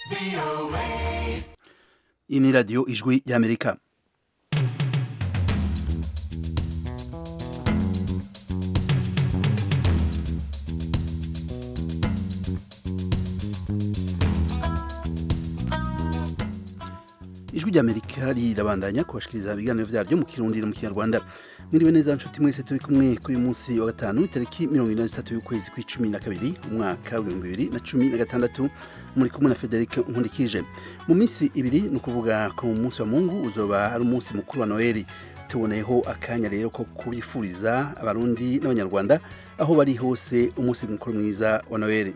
Iyi ni radiyo ijwi y'Amerika. Ijwi ry'Amerika rirabandanya kubashikiriza ibiganiro vyaryo mu Kirundi no mu Kinyarwanda. Mwiriwe neza nshuti mwese turi kumwe kuri munsi wa gatanu itariki 23 y'ukwezi kw'icumi na kabiri umwaka wa 2016 muri kumwe na Federic Nkundikije. Mu minsi ibiri ni ukuvuga ko mu munsi wa Mungu uzoba ari umunsi mukuru wa Noeli. Tuboneyeho akanya rero ko kubifuriza abarundi n'abanyarwanda aho bari hose umunsi mukuru mwiza wa Noeli.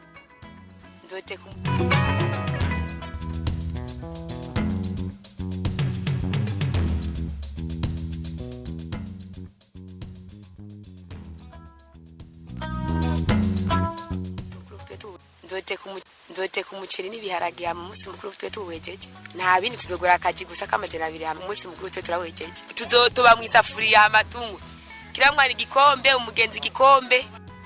Ndote kumuceri n'ibiharage mu munsi mukuru twe tuwejeje nta bindi tuzogura akaji gusa kamajana 2 mu munsi mukuru twe turawejeje tuzotoba mu isafuriya amatungo kiramwari gikombe umugenzi gikombe.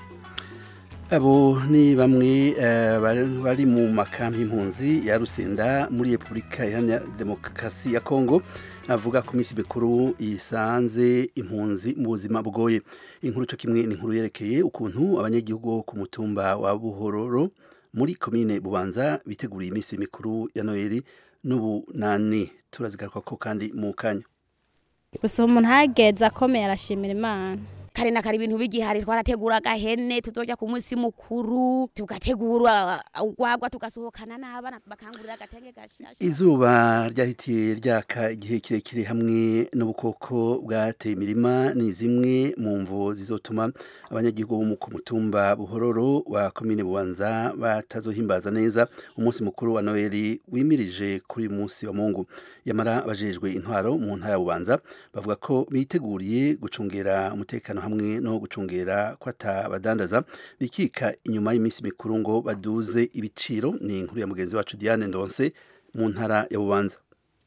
Abo ni bamwe bari mu makambi y'impunzi ya Rusenda muri Republika Iharanira Demokarasi ya Kongo avuga ku minsi mikuru isanze impunzi mu buzima bugoye. Inkuru cyo kimwe ni inkuru yerekeye ukuntu abanyagihugu ku mutumba wa Buhororo muri komine Bubanza biteguriye iminsi mikuru ya Noeli n'ubunani. Turazigaruka ko kandi mu kanya. Gusa umuntu hageza akomeye arashimira Imana. Kare na kare ibintu bigihari twarategura gahene tuzoja ku munsi mukuru tugategura ugwagwa tugasohokana n'abana bakangurira agatenge gashasha. Izuba ryahitiye ryaka igihe kirekire hamwe n'ubukoko bwateye imirima ni zimwe mu mvo zizotuma abanyagihugu bo ku mutumba Buhororo wa komine Bubanza batazohimbaza neza umunsi mukuru wa Noeli wimirije kuri munsi wa Mungu. Yamara abajejwe intwaro mu ntara ya Bubanza bavuga ko biteguriye gucungera umutekano hamwe no gucungera kwata badandaza bikika inyuma y'iminsi mikuru ngo baduze ibiciro. Ni inkuru ya mugenzi wacu Diane Ndonse mu ntara ya Bubanza.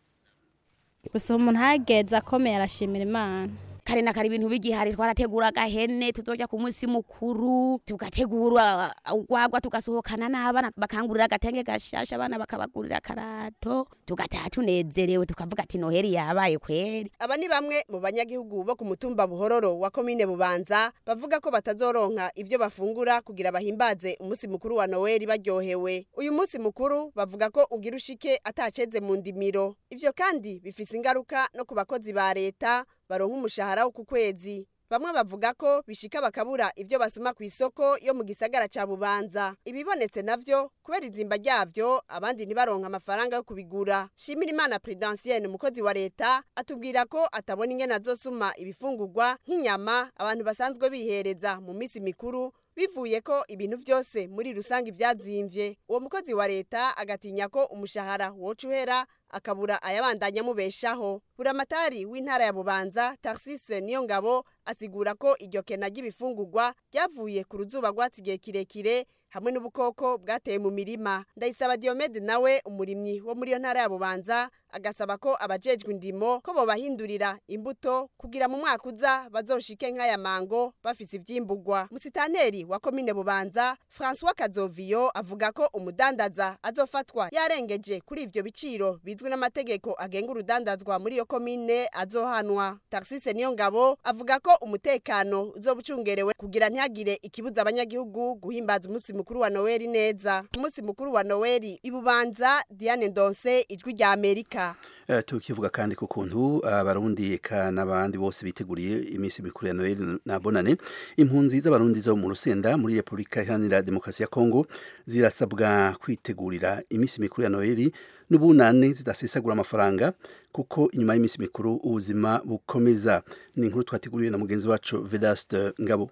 Gusa umuntu hageza akomeye arashimira Imana. Kare na kare ibintu bigihari twarategura gahene tuzoja ku munsi mukuru tugategura ugwagwa tugasohokana n'abana bakangurira agatenge gashasha abana bakabagurira karato tugataha tunezerewe tukavuga ati Noheli yabaye kweri. Aba ni bamwe mu banyagihugu bo ku mutumba Buhororo wa komine Bubanza bavuga ko batazoronka ivyo bafungura kugira bahimbaze umunsi mukuru wa Noeli baryohewe. Uyu munsi mukuru bavuga ko ugira ushike ataceze mu ndimiro. Ivyo kandi bifise ingaruka no ku bakozi ba leta baronka umushahara wo ku kwezi. Bamwe bavuga ko bishika bakabura ivyo basuma ku isoko yo mu gisagara ca Bubanza. Ibibonetse navyo kubera izimba ryavyo abandi ntibaronka amafaranga yo kubigura. Shimirimana Prudentienne umukozi wa leta atubwira ko atabona ingene azosuma ibifungurwa nk'inyama abantu basanzwe bihereza mu misi mikuru bivuye ko ibintu vyose muri rusangi vyazimvye. Uwo mukozi wa leta agatinya ko umushahara woca uhera akabura ayabandanya mubeshaho. Buramatari w'intara ya Bubanza Tarsise Niyongabo asigura ko iryo kena ry'ibifungurwa ryavuye ku ruzuba rwatsigiye kirekire hamwe n'ubukoko bwateye mu mirima. Ndayisaba Diomede nawe umurimyi wo muri yo ntara ya Bubanza agasaba ko abajejwe indimo ko bobahindurira imbuto kugira mu mwaka uza bazoshike nk'aya mango bafise ivyimburwa. Musitanteri wa komine Bubanza François Kazovio avuga ko umudandaza azofatwa yarengeje kuri ivyo biciro bizwi n'amategeko agenga urudandazwa muri yo komine azohanwa. Tarsise Niyongabo avuga ko umutekano uzobucungerewe kugira ntihagire ikibuza abanyagihugu guhimbaza umunsi mukuru wa Noeli neza. Umunsi mukuru wa Noeli Ibubanza, Diane Ndonse, Ijwi rya Amerika. Tukivuga kandi ku kuntu abarundi eka n'abandi bose biteguriye iminsi mikuru ya Noeli na Bonane. Impunzi z'abarundi zo mu Rusenda muri Republika Iharanira Demokarasi ya Kongo zirasabwa kwitegurira iminsi mikuru ya Noeli n'ubunane zidasesagura amafaranga kuko inyuma y'iminsi mikuru ubuzima bukomeza. Ni inkuru twateguriye na mugenzi wacu Vedaste Ngabo.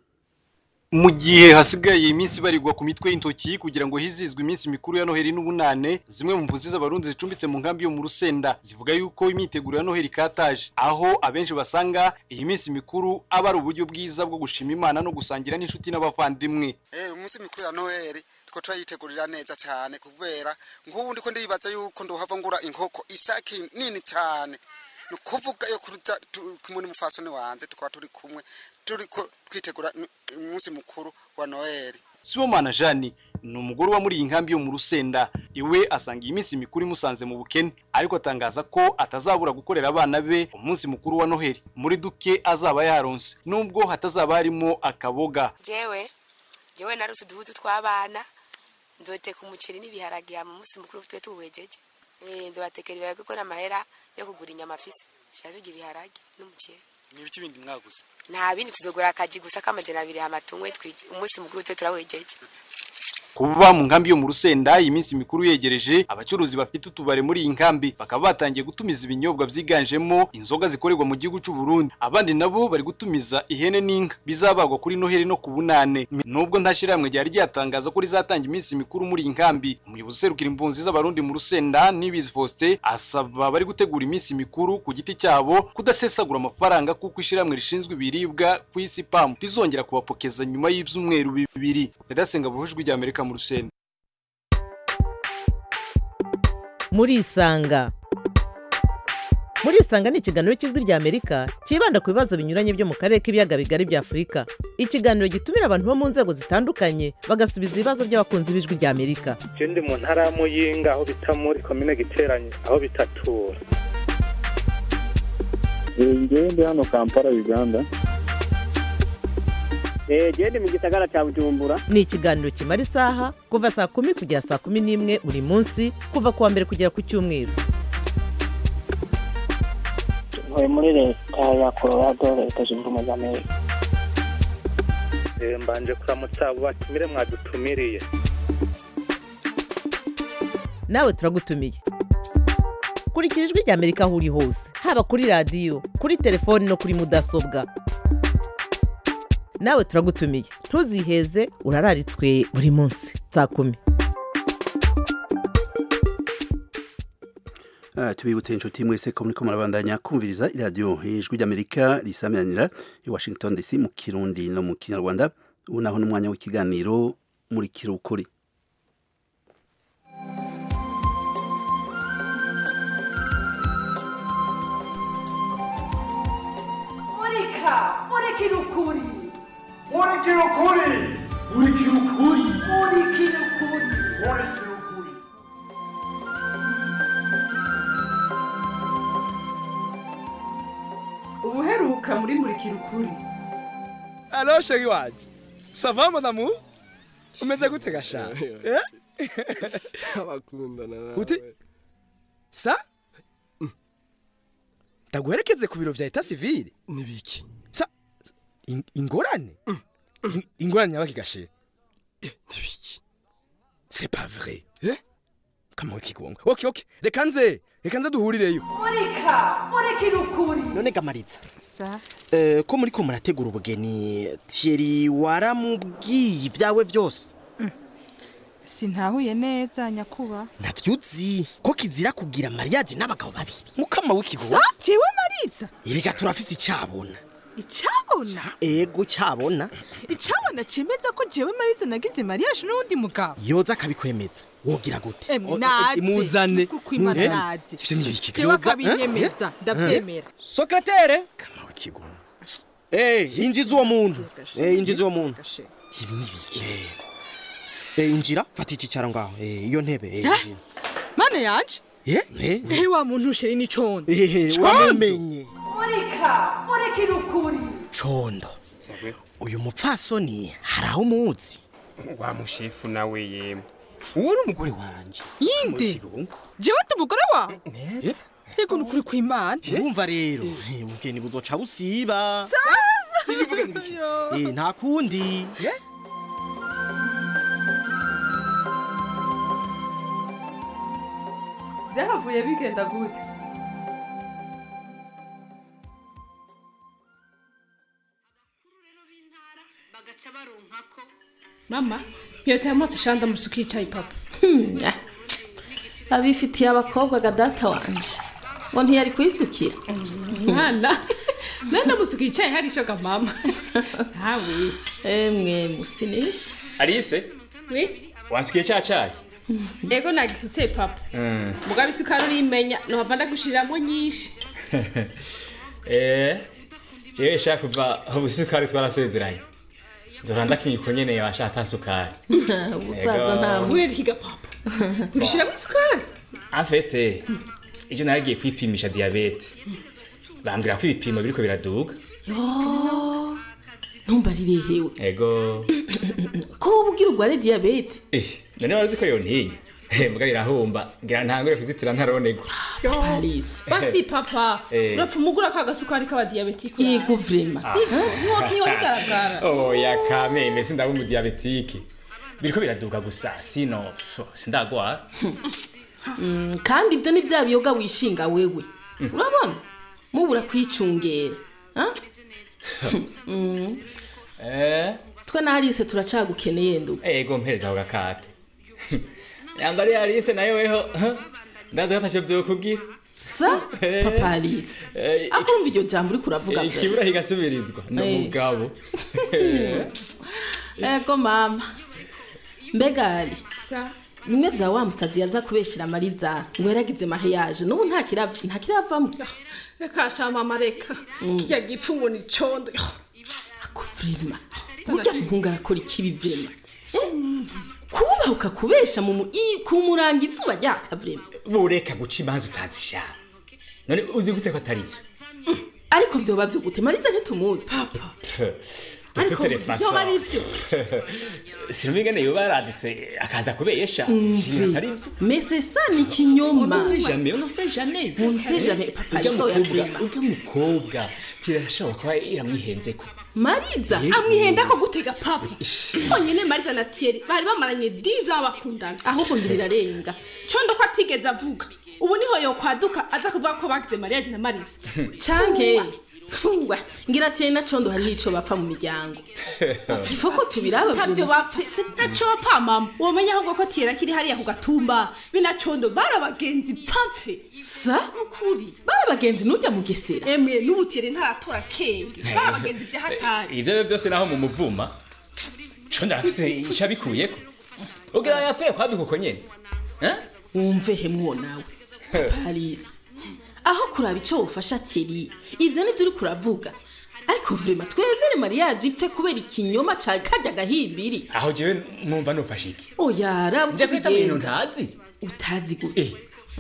Mu gihe hasigaye iminsi barirwa ku mitwe y'intoki kugira ngo hizizwe iminsi mikuru ya Noheli n'ubunane, zimwe mu mpunzi z'abarundi zicumbitse mu nkambi yo mu Rusenda zivuga yuko imyiteguro ya Noheli kataje, aho abenshi basanga iyi minsi mikuru aba ari uburyo bwiza bwo gushima Imana no gusangira n'inshuti n'abavandimwe. Umunsi mikuru ya Noheli ko turayitegurira neza cyane kubera nk'ubu ndiko ndibaza yuko ndohava ngura inkoko isaki nini cyane nukuvuga yo kuruta kumuni mufasone wanze tukaba turi kumwe turiko kwitegura umunsi mukuru wa Noheli. Sibomana Jani ni umugore wa muri iyi nkambi yo mu Rusenda. Iwe asanga iyi minsi mikuru imusanze mu bukene, ariko atangaza ko atazabura gukorera abana be umunsi mukuru wa Noheli muri duke azaba yaronse, nubwo hatazaba harimo akaboga. Jewe narose uduhutu tw'abana, ndoteka umuceri n'ibiharage mu munsi mukuru twe tuwejeje. Ndobatekera ibiharage ko n'amahera yo kugura inyama afise. Shazugira ibiharage n'umuceri. Ni ibiki bindi mwaguze? Nta bindi tuzogura akaji gusa kamajana 2 hamatumwe umunsi mukuru twe turawejeje. Kuba mu nkambi yo mu Rusenda iminsi mikuru yegereje, abacuruzi bafite utubare muri iyi nkambi bakaba batangiye gutumiza ibinyobwa byiganjemo inzoga zikorerwa mu gihugu cy'u Burundi. Abandi nabo bari gutumiza ihene n'inka bizabagwa kuri Noheli no ku Bunane. Nubwo ntashiramwe ryari ryatangaza ko rizatanga iminsi mikuru muri iyi nkambi, umuyobozi serukira impunzi z'abarundi mu Rusenda Nibizi Faustin asaba bari gutegura iminsi mikuru ku giti cyabo kudasesagura amafaranga kuko ishiramwe rishinzwe ibiribwa ku isi PAM rizongera kubapokeza nyuma y'ibyumweru bibiri. Redasenga buhujwe rya Amerika mu Rusenda. Muri Isanga ni ikiganiro cy'ijwi rya Amerika kibanda ku bibazo binyuranye byo mu karere k'ibiyaga bigari bya Afurika. Ikiganiro gitumira abantu bo mu nzego zitandukanye bagasubiza ibibazo by'abakunzi b'ijwi rya Amerika. Ndi mu ntara ya Muyinga aho bita muri commune Giteranye aho bitatura. Ndi hano Kampala Uganda. Ndi mu gisagara cya Bujumbura. Ni ikiganiro kimara isaha kuva saa 10 kugera saa 11 buri munsi kuva kuwa mbere kugera ku cyumweru. Muri leta ya Colorado leta zunze ubumwe za Amerika. Mbanje kuramutsa abo batumire mwadutumiriye. Nawe turagutumiye. Kurikira ijwi rya Amerika aho uri hose, haba kuri radio, kuri telefone no kuri mudasobwa. Nawe turagutumiye. Ntuziheze, urararitswe buri munsi saa 10. Tubibutse inshuti mwese ko muriko murabandanya kumviriza iradiyo ijwi ry'Amerika risamiranira i Washington DC mu Kirundi no mu Kinyarwanda. Ubu naho n'umwanya w'ikiganiro muri kirukuri. Muri kirukuri. Ubuheruka muri kirukuri. Allo chérie waje. Ça va mon amour? Umeze gute gasha? Abakunda na. Uti? Sa? Ndaguherekeze ku biro vya Etat Civil. Nibiki? Sa ingorane? Ingorane yabaki gashe. Nibiki? C'est pas vrai. Kama kigongo. Okay. Reka nze duhurireyo. Muri kirukuri. None Gamariza. Sa? Ko muri ko murategura ubugeni Thierry waramubwiye ibyawe byose. Sintahuye neza nyakuba. Navyuzi ko kizira kugira mariage n'abagabo babiri. Mukama w'ikigo. Sa? Jewe Mariza. Erega turafise icyabona. Icabona? Ego cyabona. Icabona cemeza ko jewe Mariza nagize mariage n'undi mugabo. Yoza akabikwemeza. Wogira gute? Imuzane. Kukwimanazi. Jewe akabinyemeza. Ndavyemera. Secrétaire. Kama w'ikigo. Injiza uwo muntu. Injiza uwo muntu. Ibi nibiki? Injira fata ikicara ngaho. Iyo ntebe injira. Mane yanje? Wa muntu usheri ni condo. Wamenye. Muri kirukuri. Condo. Uyu mupfasoni haraho umuzi. Wa mushefu nawe yemwe. Uwo ni umugore wanje. Yinde? Jewe tumugore wa? Neza. Yego nukuri kw'Imana. Urumva rero, ubugeni buzoca busiba. Nta kundi. Vyahavuye bigenda gute? Mama, yote yamotse shanda musuki yicaye papa. Abifitiye abakobwa gadata wanje. Ngo ntiyari kwisukira. Mwana. Nenda musuki yicaye hari shoga mama. Hawe. Mwe musinisha. Alice? Oui. Wasukiye cyacaye? Ego nagisutse papa. Mugabe isukari urimenya no havanda gushiramo nyinshi. Jewe shaka kuva ubusukari twarasezeranye. Zoranda kinyiko nyene yashata sukari. Usaza nta kubera ikiga papa. Urishiramo isukari? Afete. Ije nagiye kwipimisha diabete. Bambwira ko ibipimo biriko biraduga. Yo. Ntumbarire hewe. Ego. Ko ubwira ugware diabete? None wazi ko yontinya. Mbwa irahomba ngira ntangure kuzitira ntaronegwa. Alice. Basi papa, urapfumugura ka gasukari k'aba diabetike. Yego vrema. Ntiwakinyo bigaragara. Oh yakame mese ndaba mu diabetike. Biriko biraduga gusa sino sindagwara. Kandi ibyo ni bya biyoga wishinga wewe. Urabona? Mubura kwicungera. Twe na Alice turacagukeneye nduga. Ego mpereza ho gakate. Yambari Alice nayo weho ndazo yatashe byo kugira sa papa Alice akumva iryo jambo uri kuravuga mbere kibura higasubirizwa no mugabo ego mama mbegali sa bimwe bya wa musazi yaza kubeshira Mariza ngo yaragize mariage n'ubu nta kiravamo reka shama mareka kijya gipfungo ni condo akuvrima burya mpunga akora ikibi vrema kuba ukakubesha mu kumuranga izuba ryakavrema bureka guca imanzi utazisha none uzi gute ko atari byo ariko vyo bavyo gute Mariza ntitumuzi papa ariko yo bari byo Silvingane yo baradutse akaza kubesha atari byo mais c'est ça ni kinyoma on ne sait jamais papa so yavrema uga mukobwa tirashobora kuba yamwihenzeko Mariza amwihenda ko gutega papa onyene Mariza na Thierry bari bamaranye 10 ans bakundana ahubwo ngirira renga condo ko atigeze avuga ubu niho yo kwaduka aza kuvuga ko bagize mariage na Mariza canke fungwa ngira Thierry na condo hari ico bapfa mu miryango ifo ko tubiraba byo bapfa naco bapfa mama womenya ahubwo ko Thierry akiri hariya ku gatumba bina condo barabagenzi pamfe sa ukuri barabagenzi nujya mugesera emwe n'ubu Thierry ntaratora kenge barabagenzi bya hatari ivyo byose naho mu muvuma condo afise ishabikuyeko ugira yapfuye kwaduka uko nyene wumve hemwo nawe Alice aho kuraba ico ufasha Thierry ivyo nivyo uri kuravuga ariko vrema twemere mariage ipfe kubera ikinyoma ca kajya gahimbiri aho jewe numva nufasha iki oya rabu nje kwita ibintu ntazi utazi gute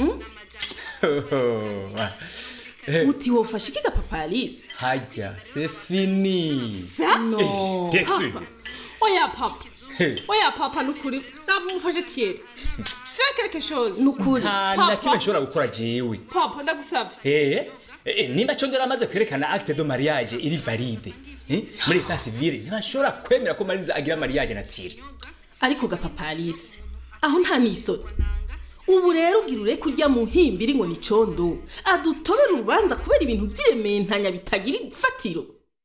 uti wofasha iki papa Alice hajya c'est fini no oya papa nukuri namufashe Thierry fais quelque chose nukuri nta kimwe nshobora gukora jewe papa ndagusavye nimba condera amaze kwerekana acte de mariage iri valide muri état civil ntibashobora kwemera ko Mariza agira mariage na Thierry ariko ga papa Alice aho nta nisoni ubu rero ugirure kujya mu himbiri ngo ni condo adutobera urubanza kubera ibintu by'irementanya bitagira ifatiro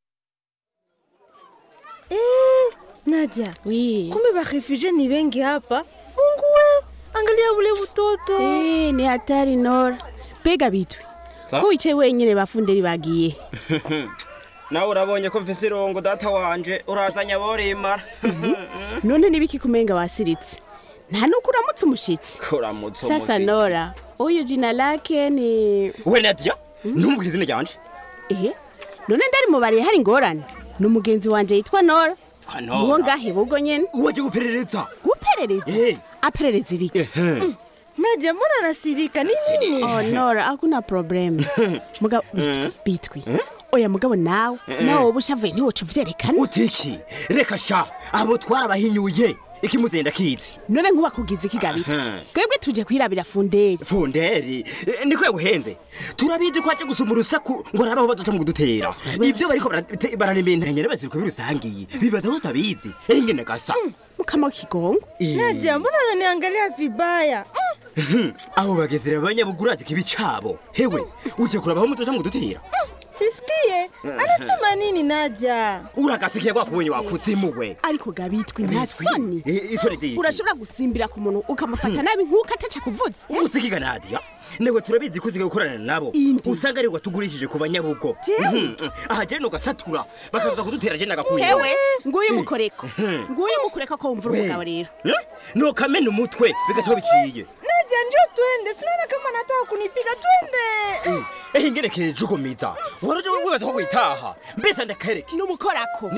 Nadia, kumbe ba refugee ni wengi hapa. Mungu we, angalia ule utoto. Ni hatari Nora. Pega bitu. Kuiche wenyine bafunderi bagiye. Nawe urabonye ko mfise irongo data wanje urazanya borimara. None nibiki kumenga wasiritse. Nta nukuramutse umushitsi. Kuramutse Sasa Nora, uyu jina lake ni we Nadia? Ntumbwire izina ryanje. None ndari mubariye hari ngorane. Numugenzi wanje yitwa Nora. Nuwo ngahe bugo nyene uwaje guperereza aperereza ibiki Nadia mbona nasirika nini oh Nora hakuna problem mugabo bitwi oya mugabo nawe ubushavuye ntiwoca uvyerekana utiki reka sha abo twarabahinyuye ikimuzenda kiti none nkuba kugize ikigabito twebwe tuje kwirabira funderi ndiko yaguhenze turabizi ko aje gusuma urusaku ngo arabaho bazoca mu kudutera ibyo bariko bararemenanya n'abasiriko birusangiye bibaza ko tabizi engene gasa mukama kigongo Nadia mbona ananiangalia vibaya aho bagezera abanyabugurazi kibicabo hewe uje kurabaho muzoca mu kudutera Sisikie, anasema nini Nadia? Urakasikia kwa kuwenye wakuzimu we. Ariko gabitwi ntasoni. Isore ndi. Urashobora gusimbira ku muntu ukamufata nabi nkuko ataca kuvuza. Utikiga Nadia. Newe turabizi kuziga gukorana nabo. Usanga ari watugurishije ku banyabugo. Aha je no gasatura bakaza kudutera je nagakuye. Hewe, nguyu mukoreko. Nguyu mukoreko ko umvura umugabo rero. No kamena umutwe bigacho biciye. Nadia ndio twende, sinaona kama nataka kunipiga twende. Ingene keje ukomita. Waraje wibaza ko kwitaha. Mbese ndakereke. Numukorako.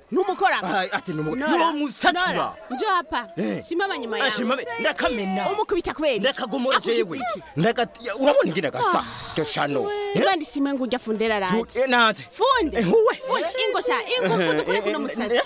numukora ati no musatura njo hapa shima nyuma yawe shima ndakamena umukubita kweli ndakagomora jewe ndakati urabona ngira gasa toshano bandi shima ngo ujya fundera rati nati funde ingosha ingo kuri kuno musatsi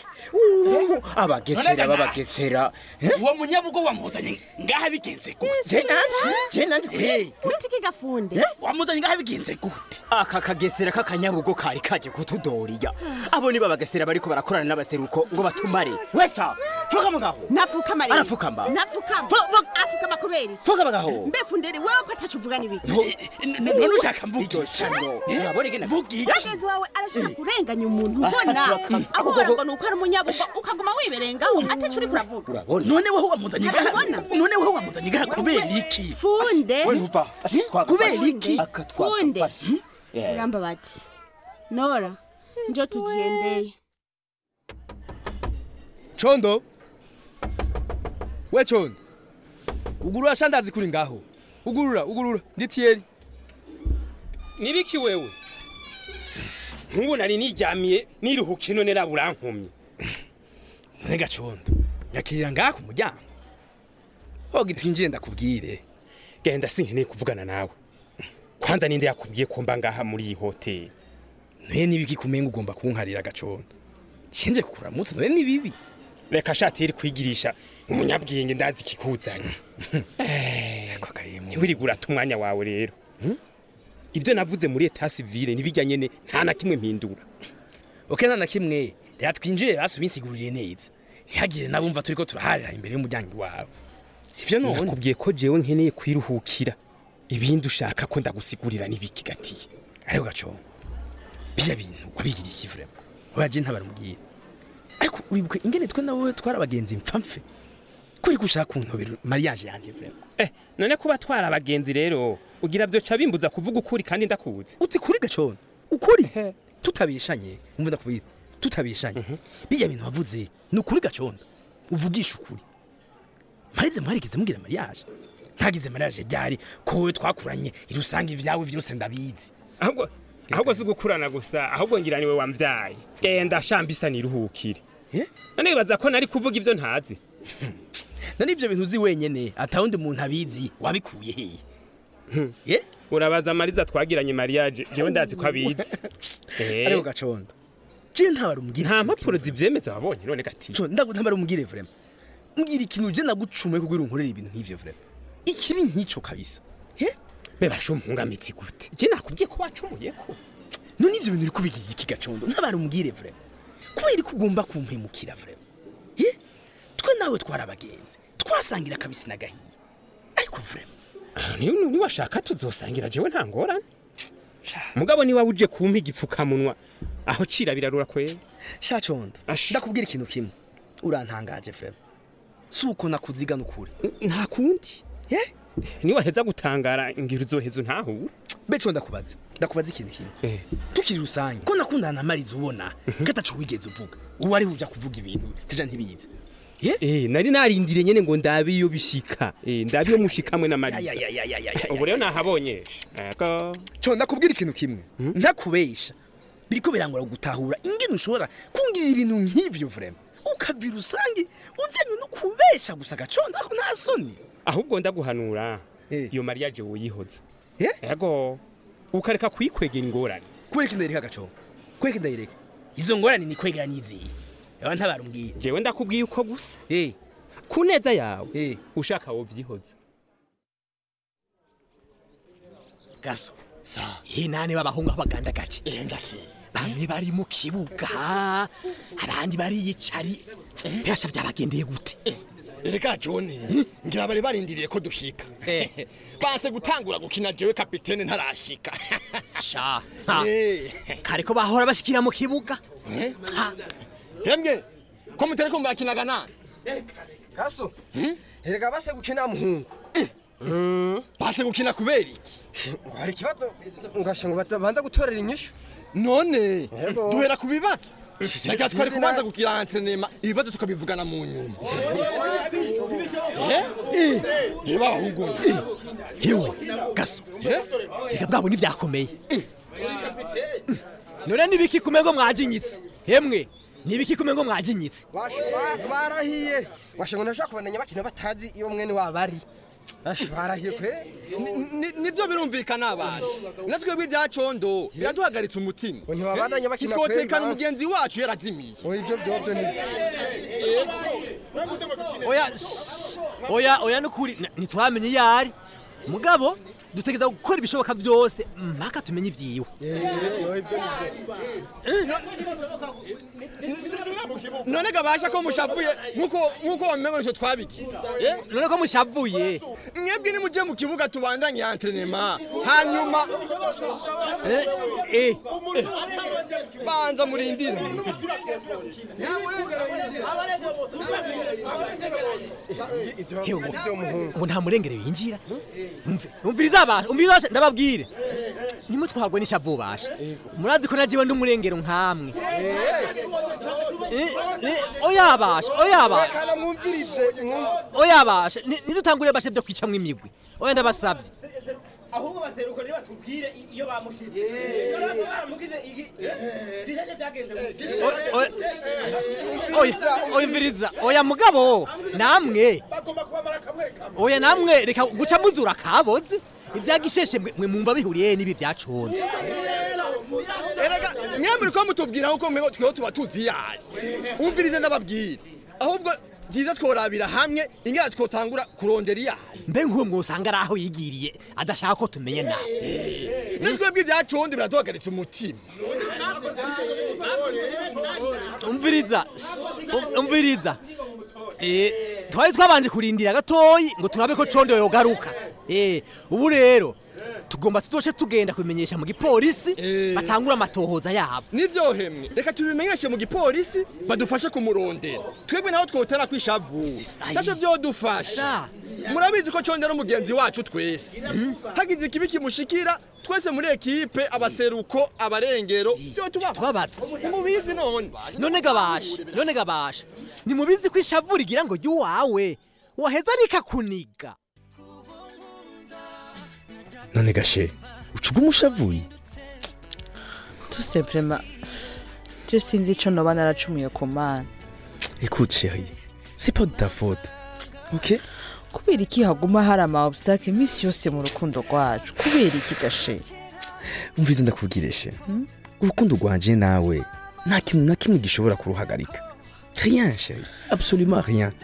abagesera uwo munyabugo wamuzanye ngaha bigenze gute jenanje utiki gafunde wamuzanye ngaha bigenze gute aka kagesera kakanyabugo kari kaje kutudoriya abo ni babagesera bariko barakorana n'abaseruko ngo batumare wesha fuka mugaho nafuka mari arafukamba afukama kuberi fuka mugaho mbe fundere wewe ko atacuvuga nibiki none ushaka mvugi shano urabona gena mvugi yagenzi wawe arashaka kurenganya umuntu ubona ahora ngo nuko ari umunyabugo ukaguma wiberengaho atacuri kuravuga urabona none wewe wamuzanye ngaha kubera iki funde kubera iki funde uramba bati Nora njo tujiendeye Chondo we Chondo ugurura shandazi kuri ngaho ugurura nditieri nibiki wewe nkubu nari niryamiye niruhuka none raburankomye Nega Chondo nyakirira ngaho ku muryango hogi twinjire ndakubwire genda sinkeneye kuvugana nawe kwanza ninde yakubwiye ko mba ngaha muri iyi hoteli none nibiki kumenga ugomba kunkarira Gacondo cinje kukuramutsa none nibibi reka shatiri kwigirisha umunyabwenge ndazi kikuzanye ntiwirigura tumwanya wawe rero ibyo navuze muri eta civile nibijya nyene nta na kimwe mpindura nta na kimwe rero twinjire basubisigurire neza ntihagire nabumva turiko turaharira imbere y'umuryango wawe sivyo none nakubwiye ko jewe nkeneye kwiruhukira ibindi ushaka ko ndagusigurira nibiki gatiye ariko Gacondo biya bintu wabigiriye iki vrema waje ntabarumubwira ariko uribuke ingene twe nawe twarabagenzi mpfamfe kuri gushaka kuntobera mariage yanje vrema none kuba twara abagenzi rero ugira byo ca bimbuza kuvuga ukuri kandi ndakubuze uti kuri Gacondo ukuri tutabishanye umva ndakubiza tutabishanye biya bintu wavuze ni ukuri Gacondo uvugisha ukuri marize mwarigeze mugira mariage ntagize mariage ryari kowe twakuranye irusanga ivyawe vyose ndabizi ahubwo si gukurana gusa ahubwo ngira niwe wamvyaye genda shambisa niruhukire none bibaza ko nari kuvuga ivyo ntazi none ivyo bintu uzi wenyene atawundi muntu abizi wabikuye hehe urabaza mariza twagiranye mariage jewe ndazi ko abizi ariko Gacondo je ntabarumugire nta mpapuro zivyemeza wabonye none gati ntabarumugire vrema ngira ikintu je nagucume kugira unkorera ibintu nk'ivyo vrema ikibi nk'ico kabisa bebasho mungamitsi gute je nakubwiye ko wacumuye ko none ivyo bintu uri kubigira iki Gacondo ntabarumugire vrema kubera kugomba kumpemukira vrema twe nawe twarabagenzi twasangira kabisa nagahiye ariko vrema ni washaka tuzosangira jewe nta ngorane mugabo ni wabuje kumpa igipfukamunwa aho cira birarura kwera Gacondo ndakubwira ikintu kimwe urantangaje vrema suko nakuziga nukuri nta kundi ni waheza gutangara ngira uzoheza ntahura beco ndakubaza ikintu kimwe tukiri rusange ko nakundana na Mariza ubona katacu wigeze uvuga uwari uja kuvuga ibintu teja ntibizi nari narindire nyene ngo ndabiyo bishika ndabiyo mushikamwe na Mariza ubu rero nahabonye co ndakubwira ikintu kimwe ntakubesha biriko birangora gutahura ingene ushobora kungirira ibintu nk'ivyo vrema ukabira usange uzanye no kubesha gusa Gacondo ako nta soni ahubwo ndaguhanura iyo mariage woyihoza yego ukareka kuyikwegera ingorane kwereka ndareka Gacondo kwereka ndareka izo ngorane ni kwegera niziye aba ntabarumbwiye jewe ndakubwiye uko gusa kuneza yawe ushaka wo vyihoza Gaso hinane babahungu abaganda gace ndaki bamwe bari mu kibuga abandi bari yicari byasha byabagendeye gute Erega John ngira bari barindiriye ko dushika base gutangura gukina jewe kapitene ntarashika sha kare ko bahora bashikira mu kibuga yemwe ko mutere ko mbakinaga nani Gaso erega base gukina muhungu base gukina kubera iki ngo hari kibazo ngasha ngo banza gutorera inyishu none duhera ku bibazo reka twari kubanza gukira entraînement ibibazo tukabivugana mu nyuma niba ahungu yewe Gaso reka bwabo nivyakomeye none nibiki kumego mwajinyitse hemwe nibiki kume ngo mwajinyitse barahiye washengo ntashaka kubandanya bakina batazi iyo mwene wabari barahiye kwe nivyo birumvikana abantu natwe bw'ibya condo biraduhagaritse umutima ntibabandanya bakina kwe twotekana umugenzi wacu yarazimiye ivyo byovyo ni oya nukuri ntituramenye iyo ari mugabo dutegereza gukora ibishoboka byose mpaka tumenye ivyiwe none gabasha ko mushavuye nkuko wamengo nico twabiki none ko mushavuye mwebwe ni muje mu kibuga tubandanye entraînement hanyuma banza murindire ngo nta murengere winjira umviriza abantu ndababwire nimutwagwe n'ishavu basha murazi ko najiwe ndi umurengero nkamwe oyabasha nizutangure bashe byo kwicamwe imigwi oya ndabasabye ahubwo baseruko ni batubwire iyo bamushize baramugize dishaje byagenze oya mviriza oya mugabo namwe oya namwe reka guca muzura kaboze ibyagisheshe mwe mumva bihuriye nibi byaconda erega mwemuri ko mutubwira uko mwe twiho tuba tuzi yaje umvirize ndababwira ahubwo byiza tworabira hamwe ingera twotangura kurondera iya mbe nk'uwo mwosanga ari aho yigiriye adashaka ko tumenye nawe natwebwe ibyacondi biraduhagaritse umutima umviriza twari twabanje kurindira gatoyi ngo turabe ko condo yogaruka ubu rero tugomba tudoshe tugenda kubimenyesha mu gipolisi batangura amatohoza yabo nivyo hemwe reka tubimenyeshe mu gipolisi badufashe kumurondera twebwe naho twotera kwishavu nasho byo dufasha murabizi ko condera umugenzi wacu twese hagize ikibi kimushikira twese muri ekipe abaseruko abarengero byo tubabaza mubizi none gabasha ni mubizi ko ishavu rigira ngo yuwawe waheza rikakuniga none gashe ucuga umushavuye tout simplement je sinzi ico noba naracumuye ku mana écoute chérie c'est pas de ta faute ok kubera iki haguma hari ama obstacle imisi yose mu rukundo rwacu kubera iki gashe umvize ndakubwireshe urukundo rwanje nawe nta kintu na kimwe gishobora kuruhagarika rien chérie absolument rien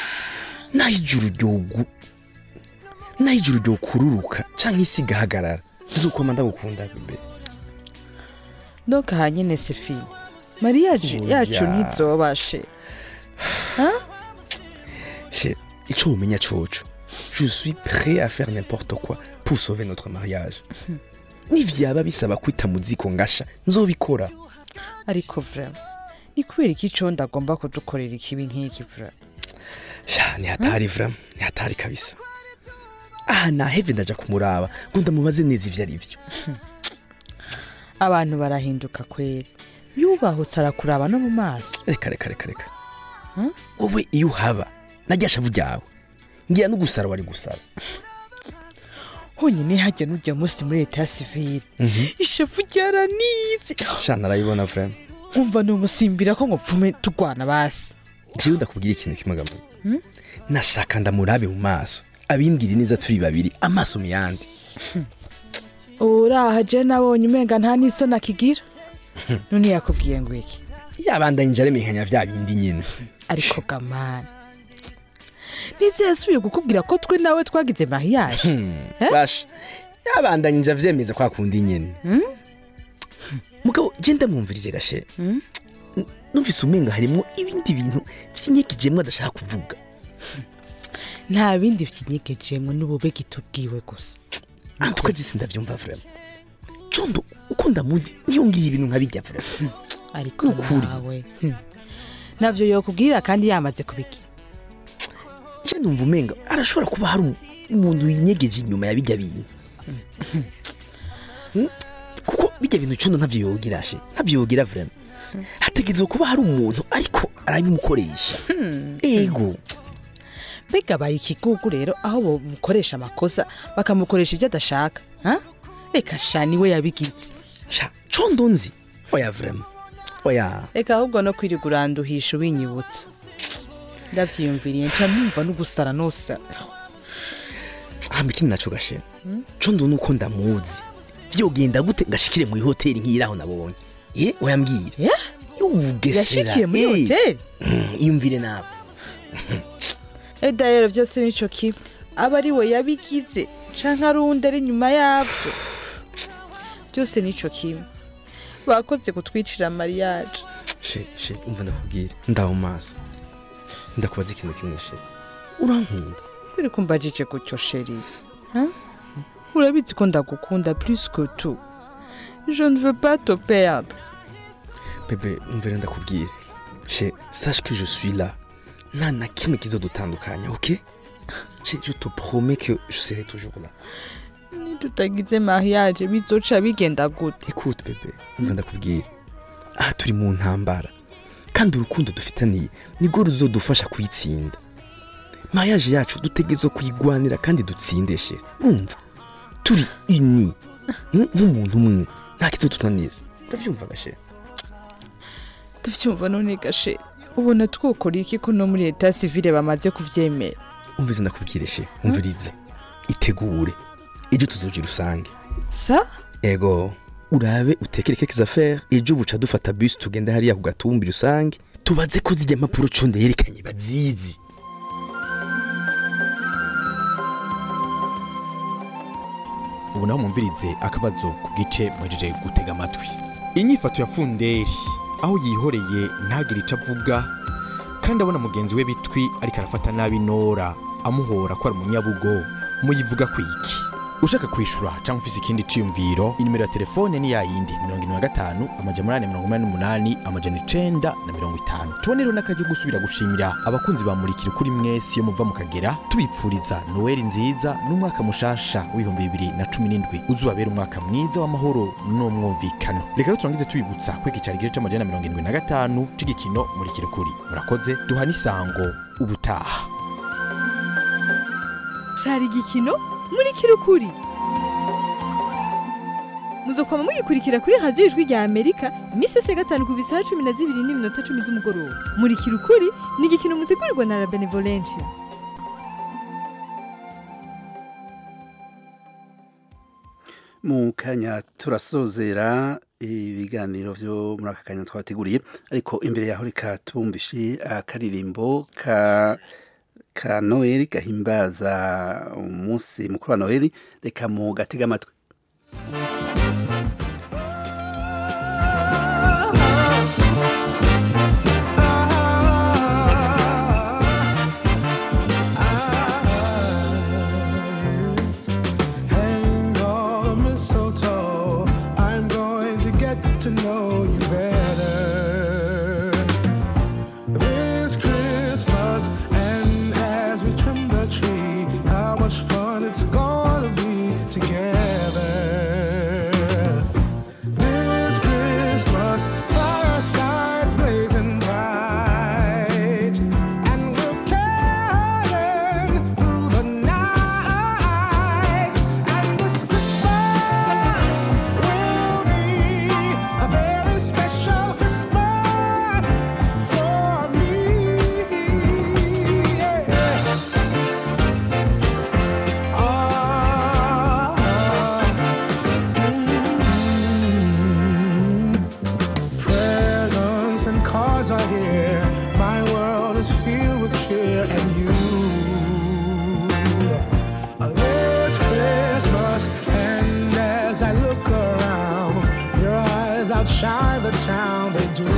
Naijuru ryo kururuka canke isi gahagarara nzukoma ndagukunda bebe donc hanyene Sefi mariage yacu ntizobashe ico umenya coco je suis prêt à faire n'importe quoi pour sauver notre mariage nivyaba bisaba kwita muziko ngasha nzobikora ariko vraiment ni kubera iki condo agomba kudukorera ikibi nk'iki vraiment ni hatari kabisa naheve ndaja kumuraba ngo ndamubaze neza ivyo ari byo abantu barahinduka kweri yubahutse arakuraba no mu maso reka wowe iyo uhaba najyashavu ryawe ngira no gusara wari gusara honyine hajya n'ujya munsi muri leta ya civile ishavu ryaranitse narayibona frère umva numusimbira ko ngo pfume tugwana basi jewe ndakubwira ikintu kimagamo nashaka ndamurabe mu maso abimbwira neza turi babiri amaso miyandi uraha je nabonye umenga nta niso nakigira none yakubwiye ngo iki yabandanye njare minkanya vya bindi nyine ariko gamana nizasubiye gukubwira ko twe nawe twagize mariage bash yabandanye nja vyemeza kwa kundi nyine mugabo je ndamwumvirije gashe numvise umenga harimo ibindi bintu vyinyekijemwe adashaka kuvuga nta bindi vyinyekejemwe n'ubube gitubwiwe gusa tukagise ndavyumva vraiment condo uko ndamuzi niyo ngiye ibintu nkabijya vraiment ariko nawe navyo yokubwira kandi yamaze kubiki je numva umenga arashobora kuba hari umuntu yinyegeje inyuma ya bijya bintu kuko bijya bintu condo ntavyo yogira vraiment hategerezwa kuba hari umuntu ariko arabimukoresha ego mbega baye ikigugu rero aho bamukoresha amakosa bakamukoresha ibyo adashaka reka shani we yabigize condo nzi oya vraiment oya reka ahubwo no kwirigura nduhisha winyibutsa ndavyiyumviriye nca numva no gusara nosa ikindi naco gashe co ndo nuko ndamuzi vyogenda gute ngashikire mu hoteli nk'iraho nabonye wayambwire yashikiye muri hoteli iyumvire nawe rero vyose nico kimwe aba ari we yabigize canke ari uwundi ari inyuma yavyo byose nico kimwe bakoze kutwicira mariage she umva ndakubwira ndaho maso ndakubaza ikintu kimwe she urankunda kwiri kumbajije gutyo sheri urabizi ko ndagukunda plus que tout je ne veux pas te perdre bébé umvira ndakubwira she sache que je suis là nta na kimwe kizodutandukanya ok je te promets que je serai toujours là nitutagize mariage bizoca bigenda gute écoute bébé umva ndakubwira aha turi mu ntambara kandi urukundo dufitaniye nirwo ruzodufasha kuyitsinda mariage yacu dutegezo kuyigwanira kandi dutsindeshe umva turi uni nk'umuntu umwe nta kizotunanira uravyumva gashe ndavyumva none gashe ubona twokora iki ko no muri leta civile bamaze kuvyemera umvize ndakubwireshe umvirize itegure ejo tuzogira usange sa ego urabe utekere quelques affaires ejo buca dufata bus tugenda hariya ku gatumbi rusange tubaze ko zijya mapuro conde yerekanye bazizi ubu naho mumvirize akabazo ku gice mwejeje gutega amatwi inyifato ya Funderi aho yihoreye ntagire ico avuga kandi abona mugenzi we bitwi ariko arafata nabi Nora amuhora ko ari umunyabugo muyivuga kwiki ushaka kwishura cyangwa ufise ikindi ciyumviro inimero ya telefone ni yayindi 75 amajana 888 amajana 950 tubonero n'akaje gusubira gushimira abakunzi bamurikira kuri mwese yo muva mu Kagera tubipfuriza Noel nziza n'umwaka mushasha w'2017 uzubabera umwaka mwiza w'amahoro no mwumvikano reka turangize tubibutsa kwiki cyarigire c'amajana 75 c'igikino murikira kuri murakoze duhana isango ubutaha cari igikino muri kirukuri muzokwama mugikurikira kuri radio ijwi rya Amerika imisi yose gatanu ku bisaha 12:10 z'umugoroba muri kirukuri ni igikino mutegurirwa na La Benevolencia mu kanya turasozera ibiganiro vyo muri aka kanya twateguriye ariko imbere yaho reka tubumvishe akaririmbo ka Noel gahimbaza umunsi mukuru wa Noel reka mu gatega amatwi to know you better this Christmas, and as we trim the tree, how much fun it's gonna be together. This Christmas, firesides blazing bright, and we're caroling through the night, and this Christmas will be a very special Christmas for me. Yeah. Presents and cards are here. My world is filled with cheer and you. This Christmas, and as I look around, your eyes outshine the town, they do.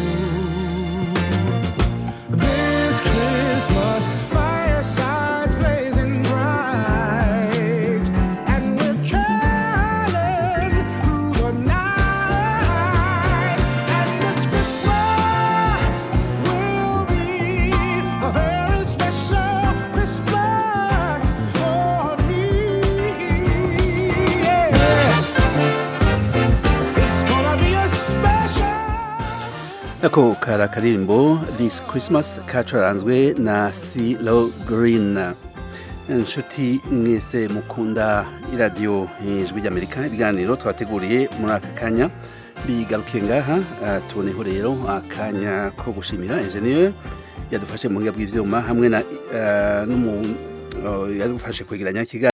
This Christmas, firesides blazing bright, and we're caroling through the night. And this Christmas will be a very special Christmas for me. Yes, it's gonna be a special. ako karirimbo This Christmas kacuranzwe na CeeLo Green. Inshuti mwese mukunda iradio ijwi ry'Amerika ibiganiro twateguriye muri aka kanya bigaruke ngaha tuboneho rero akanya ko gushimira engineer yadufashe mu buhinga bw'ivyuma hamwe na yadufashe kwegeranya